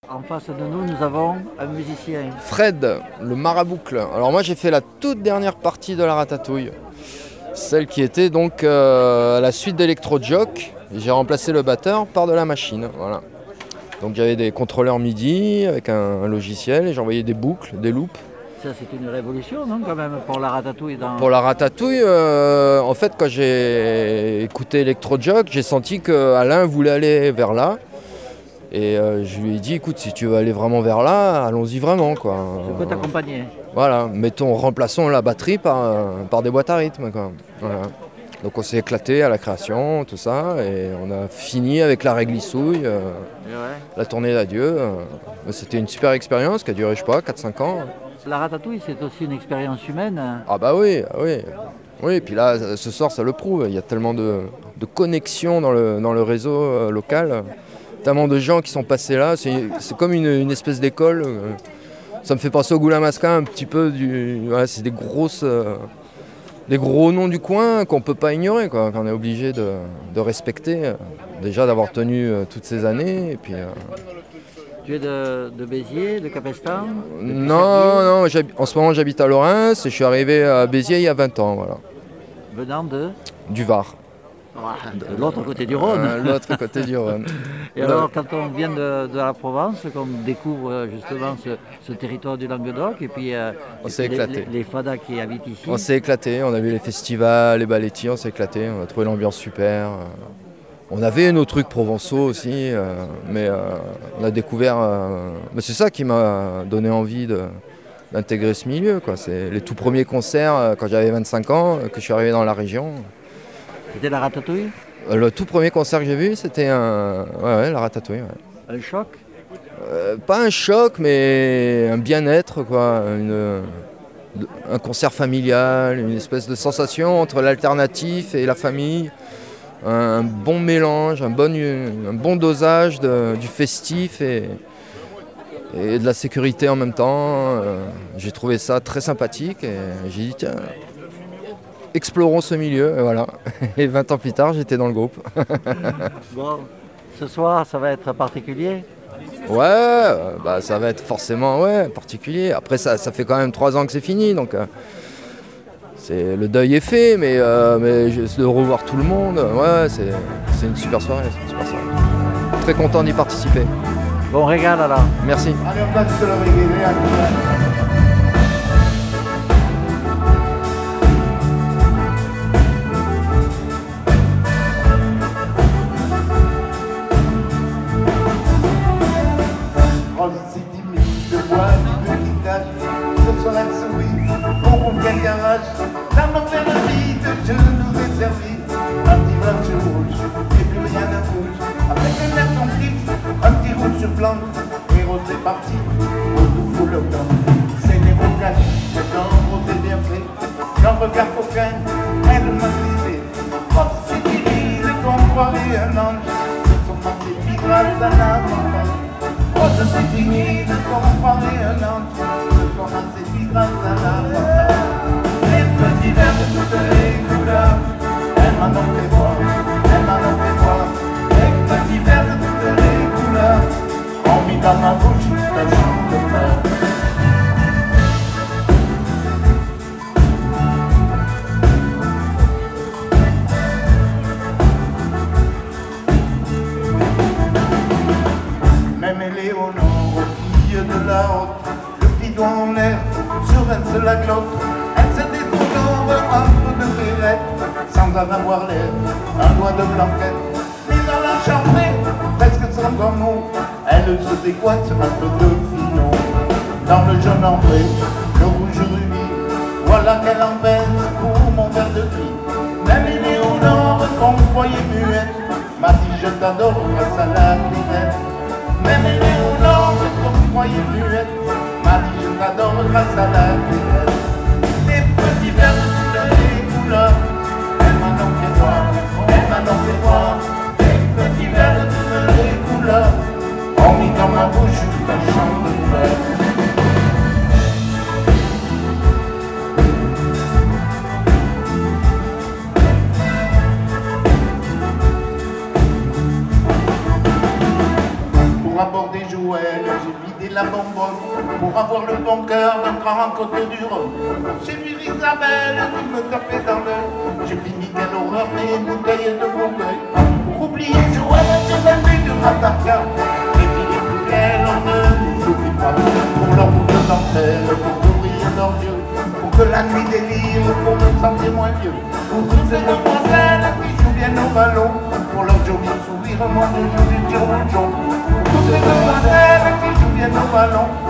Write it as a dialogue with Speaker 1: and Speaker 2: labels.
Speaker 1: En face de nous, nous avons un musicien.
Speaker 2: Fred, le maraboucle. Alors moi j'ai fait la toute dernière partie de la ratatouille. Celle qui était donc à la suite d'Electro-Jock. J'ai remplacé le batteur par de la machine. Voilà. Donc j'avais des contrôleurs MIDI avec un logiciel et j'envoyais des boucles, des loops.
Speaker 1: Ça, c'est une révolution, non, quand même, pour la ratatouille
Speaker 2: Pour la ratatouille, en fait, quand j'ai écouté Electro-Jock, j'ai senti qu'Alain voulait aller vers là. Et je lui ai dit, écoute, si tu veux aller vraiment vers là, allons-y vraiment, quoi.
Speaker 1: Je peux t'accompagner.
Speaker 2: Voilà, remplaçons la batterie par des boîtes à rythme, quoi. Voilà. Donc on s'est éclaté à la création, tout ça, et on a fini avec la réglissouille, la tournée d'adieu. C'était une super expérience qui a duré, je sais pas, 4-5 ans.
Speaker 1: La ratatouille, c'est aussi une expérience humaine.
Speaker 2: Ah bah oui, ah oui. Oui, et puis là, ce soir, ça le prouve. Il y a tellement de connexions dans le réseau local. Tellement de gens qui sont passés là. C'est comme une espèce d'école. Ça me fait penser au Goulamasquin un petit peu. C'est des gros noms du coin qu'on ne peut pas ignorer, quoi, qu'on est obligé de respecter. Déjà d'avoir tenu toutes ces années. Et puis,
Speaker 1: Tu es de Béziers, de Capestan?
Speaker 2: Non, en ce moment j'habite à Lorrains et je suis arrivé à Béziers il y a 20 ans. Voilà.
Speaker 1: Venant
Speaker 2: du Var.
Speaker 1: De l'autre côté du Rhône.
Speaker 2: L'autre côté du Rhône.
Speaker 1: Et alors, quand on vient de la Provence, qu'on découvre justement ce territoire du Languedoc, et puis
Speaker 2: on s'est éclaté.
Speaker 1: Les fadas qui habitent ici.
Speaker 2: On s'est éclaté, on a vu les festivals, les ballettis, on s'est éclaté, on a trouvé l'ambiance super. On avait nos trucs provençaux aussi, mais on a découvert... mais c'est ça qui m'a donné envie d'intégrer ce milieu, quoi. C'est les tout premiers concerts quand j'avais 25 ans, que je suis arrivé dans la région.
Speaker 1: C'était la ratatouille?
Speaker 2: Le tout premier concert que j'ai vu, c'était la ratatouille. Ouais.
Speaker 1: Un choc?
Speaker 2: Pas un choc, mais un bien-être, quoi. Un concert familial, une espèce de sensation entre l'alternatif et la famille. Un bon mélange, un bon dosage du festif et de la sécurité en même temps. J'ai trouvé ça très sympathique et j'ai dit tiens, explorons ce milieu. Et voilà. Et 20 ans plus tard, j'étais dans le groupe.
Speaker 1: Bon, ce soir, ça va être particulier?
Speaker 2: Ouais, ça va être forcément particulier. Après, ça fait quand même 3 ans que c'est fini, donc... le deuil est fait, mais de revoir tout le monde, c'est une super soirée. Très content d'y participer.
Speaker 1: Bon régal alors.
Speaker 2: Merci.
Speaker 3: Allez, on place le reggae. C'est timide de voir une petite tâche. Ce soir elle sourit, on roule quel garage. La mauvaise vie de Dieu nous est servi. Un petit voiture rouge, et plus rien ne bouge. Avec un air ton fixe, un petit rouge sur blanc. Et Rose est parti, au tout fout le temps. C'est les vocales, les gens Rose est bien fait. J'en regarde aucun, elle m'a cité. Oh, c'est timide qu'on croirait un ange. Ce sont ces filles grâce à la maman. Oh, je suis timide, qu'on croirait un ange. Ce sont ces filles grâce à la maman. Les petits verres de toutes les couleurs, elle m'en ont fait voir, elle m'en ont fait voir. Les petits verres de toutes les couleurs, ont mis dans ma bouche un chant de fleurs. Même Éléonore, aux filles de la haute, le petit doigt en l'air, sur elle se la glotte. Elle se détourne un peu de vérette, sans en avoir l'air, un doigt de blanquette. Mais dans la chambrée, presque sans mot, elle se décoite un peu de finot. Dans le jaune ambré, le rouge rubis, voilà qu'elle en baisse pour mon verre de vie. Même Éléonore, qu'on croyait muette, m'a dit je t'adore grâce à la lunette. Même Éléonore, qu'on croyait muette, m'a dit je t'adore grâce à la lunette. Des petits verres de toutes les couleurs, elle m'en ont fait voir, elle m'en ont fait voir. Des petits verres de toutes les couleurs, ont mis dans ma bouche un chant de fleurs. Pour aborder Joël, j'ai vidé la bonbonne pour avoir le bon cœur d'un grand côté du Rhône. Pour séduire Isabelle qui me tapait dans l'œil, j'ai fini quelle horreur mes bouteilles de Bourgogne. Pour oublier Joël, j'ai vendu du Ratarka. Les filles plus belles, on ne les oublie pas. Pour leur boucle d'entrée, pour ouvrir leurs yeux, pour que la nuit délire, pour me sentir moins vieux. Pour toutes ces demoiselles qui jouent bien au ballon, pour leur joli sourire, mon Dieu, du tire-bouchon. Pour toutes ces demoiselles qui jouent bien au ballon,